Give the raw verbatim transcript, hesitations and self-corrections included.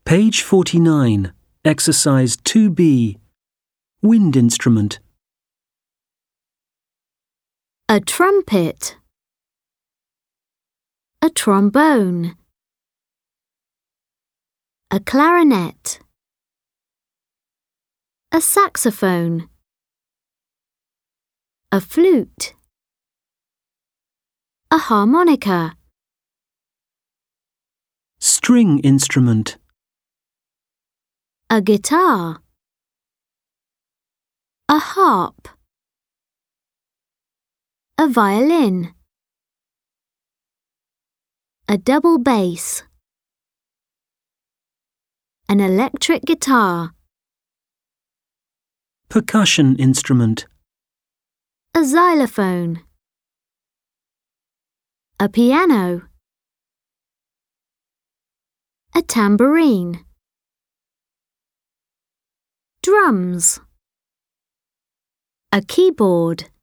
Page forty-nine, Exercise two B. Wind instrument. A trumpet. A trombone. A clarinet. A saxophone. A flute. A harmonica. String instrument. A guitar. A harp. A violin. A double bass. An electric guitar. Percussion instrument. A xylophone. A piano. A tambourine. Drums. A keyboard.